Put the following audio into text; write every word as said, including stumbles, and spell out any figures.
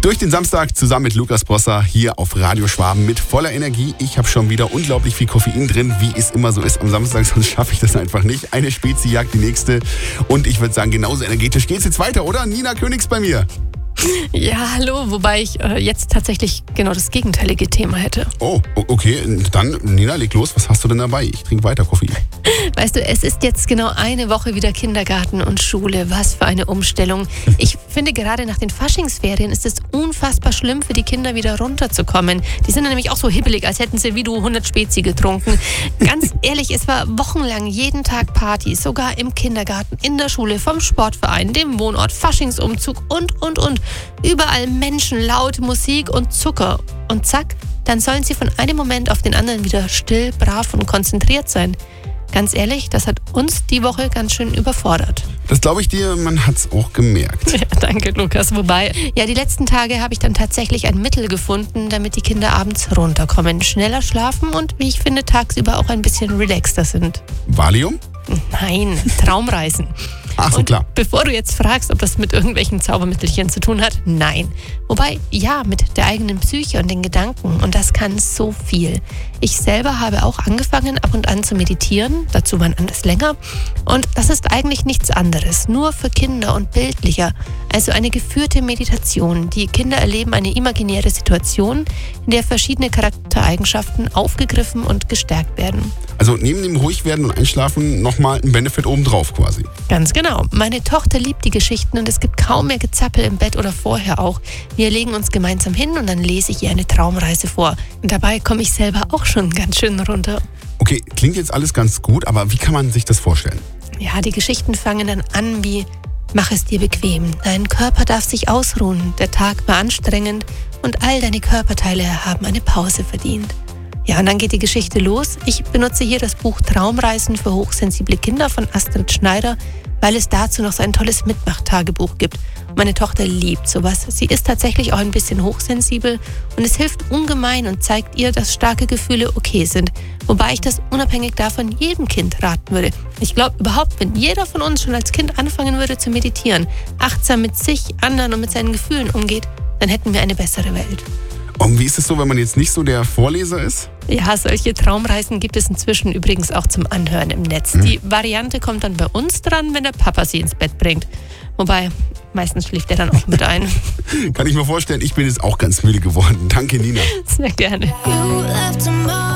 Durch den Samstag zusammen mit Lukas Brosser hier auf Radio Schwaben mit voller Energie. Ich habe schon wieder unglaublich viel Koffein drin, wie es immer so ist am Samstag, sonst schaffe ich das einfach nicht. Eine Spezi jagt die nächste und ich würde sagen, genauso energetisch geht's jetzt weiter, oder? Nina Königs bei mir. Ja, hallo, wobei ich äh, jetzt tatsächlich genau das gegenteilige Thema hätte. Oh, okay, dann Nina, leg los, was hast du denn dabei? Ich trinke weiter Koffein. Weißt du, es ist jetzt genau eine Woche wieder Kindergarten und Schule. Was für eine Umstellung. Ich finde, gerade nach den Faschingsferien ist es unfassbar schlimm für die Kinder, wieder runterzukommen. Die sind dann nämlich auch so hibbelig, als hätten sie wie du hundert Spezi getrunken. Ganz ehrlich, es war wochenlang jeden Tag Party, sogar im Kindergarten, in der Schule, vom Sportverein, dem Wohnort, Faschingsumzug und, und, und. Überall Menschen, laut Musik und Zucker. Und zack, dann sollen sie von einem Moment auf den anderen wieder still, brav und konzentriert sein. Ganz ehrlich, das hat uns die Woche ganz schön überfordert. Das glaube ich dir, man hat's auch gemerkt. Ja, danke, Lukas. Wobei, ja, die letzten Tage habe ich dann tatsächlich ein Mittel gefunden, damit die Kinder abends runterkommen, schneller schlafen und, wie ich finde, tagsüber auch ein bisschen relaxter sind. Valium? Nein, Traumreisen. Ach so, und klar. Bevor du jetzt fragst, ob das mit irgendwelchen Zaubermittelchen zu tun hat, nein. Wobei, ja, mit der eigenen Psyche und den Gedanken. Und das kann so viel. Ich selber habe auch angefangen, ab und an zu meditieren. Dazu wann anders länger. Und das ist eigentlich nichts anderes. Nur für Kinder und bildlicher. Also eine geführte Meditation. Die Kinder erleben eine imaginäre Situation, in der verschiedene Charaktereigenschaften aufgegriffen und gestärkt werden. Also neben dem Ruhigwerden und Einschlafen nochmal ein Benefit obendrauf quasi. Ganz genau. Meine Tochter liebt die Geschichten und es gibt kaum mehr Gezappel im Bett oder vorher auch. Wir legen uns gemeinsam hin und dann lese ich ihr eine Traumreise vor. Und dabei komme ich selber auch schon ganz schön runter. Okay, klingt jetzt alles ganz gut, aber wie kann man sich das vorstellen? Ja, die Geschichten fangen dann an wie: Mach es dir bequem, dein Körper darf sich ausruhen, der Tag war anstrengend und all deine Körperteile haben eine Pause verdient. Ja, und dann geht die Geschichte los. Ich benutze hier das Buch Traumreisen für hochsensible Kinder von Astrid Schneider, weil es dazu noch so ein tolles Mitmachtagebuch gibt. Meine Tochter liebt sowas. Sie ist tatsächlich auch ein bisschen hochsensibel und es hilft ungemein und zeigt ihr, dass starke Gefühle okay sind. Wobei ich das unabhängig davon jedem Kind raten würde. Ich glaube überhaupt, wenn jeder von uns schon als Kind anfangen würde zu meditieren, achtsam mit sich, anderen und mit seinen Gefühlen umgeht, dann hätten wir eine bessere Welt. Und wie ist es so, wenn man jetzt nicht so der Vorleser ist? Ja, solche Traumreisen gibt es inzwischen übrigens auch zum Anhören im Netz. Mhm. Die Variante kommt dann bei uns dran, wenn der Papa sie ins Bett bringt. Wobei, meistens schläft er dann auch mit ein. Kann ich mir vorstellen, ich bin jetzt auch ganz müde geworden. Danke, Nina. Sehr gerne.